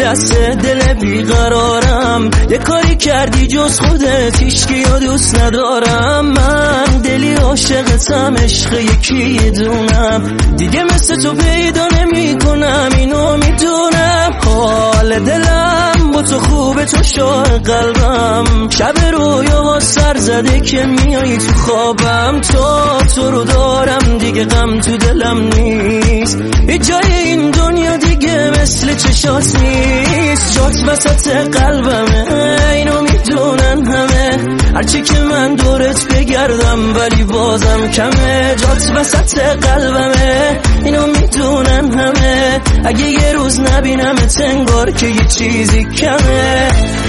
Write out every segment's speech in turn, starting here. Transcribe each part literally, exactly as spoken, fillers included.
دست دل بیقرارم، یه کاری کردی جز خودت هیچکی رو دوست ندارم. من دلی عاشقتم، عشق یکی دونم، دیگه مثل تو پیدا نمی کنم، اینو میدونم. حال دلم با تو خوبه، تو شاه قلبم، شب رویا سر زده که میایی تو خوابم. تا تو رو دارم دیگه غم تو دلم نیست، هیچ جای این دنیا دیگه مثل چشات نیست. جات وسط قلبمه، اینو میدونن همه، هرچی که من دورت بگردم ولی بازم کمه. جات وسط قلبمه، اینو میدونن همه، اگه یه روز نبینمت انگار که یه چیزی کمه.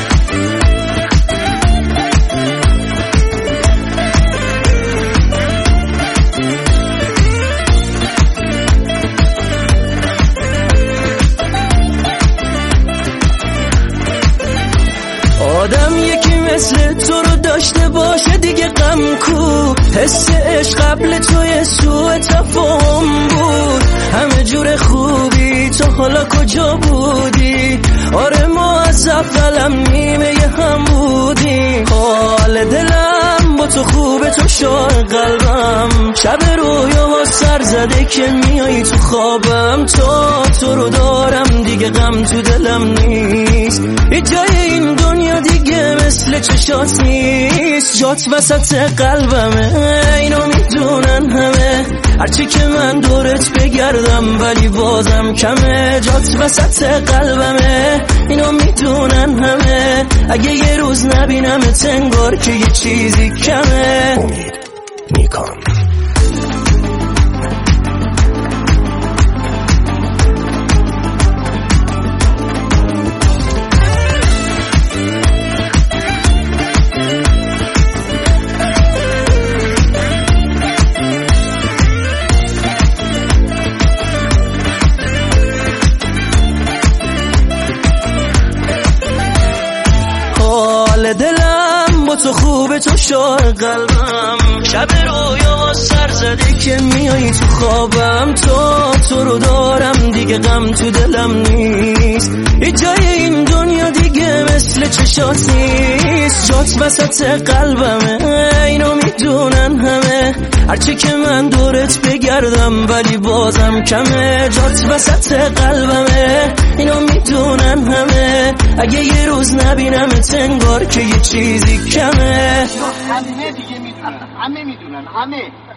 آدم یکی مثل تو رو داشته باشه دیگه غم کو، حس عشق قبل توی سوء تفاهم بود. همه جور خوبی تو حالا کجا بودی؟ آره ما از اولم نیمه هم بودی. حال دلم با تو خوبه، تو شاه قلبم، شب رویا سر زده که میایی تو خوابم. تا تو رو دارم دیگه غم تو دلم نیست، هیچ جای این دنیا دیگه مثل چشات نیست. جات وسط قلبمه، اینو میدونن همه، هرچی که من دورت بگردم ولی بازم کمه. جات وسط قلبمه، اینو میدونن همه، اگه یه روز نبینمت انگار که یه چیزی کمه. امید نیکان. حال دلم با تو خوبه، تو شاه قلبم، شب رویا سر زده که میایی تو خوابم. تا تو رو دارم دیگه غم تو دلم نیست، هیچ جای این دنیا دیگه مثل چشات نیست. جات وسط قلبمه، اینو میدونن همه، هرچی که من دورت بگردم ولی بازم کمه. جات وسط قلبمه، اینو میدونن همه، اگه یه روز نبینمت انگار که یه چیزی کمه. همه دیگه میدونن، همه میدونن، همه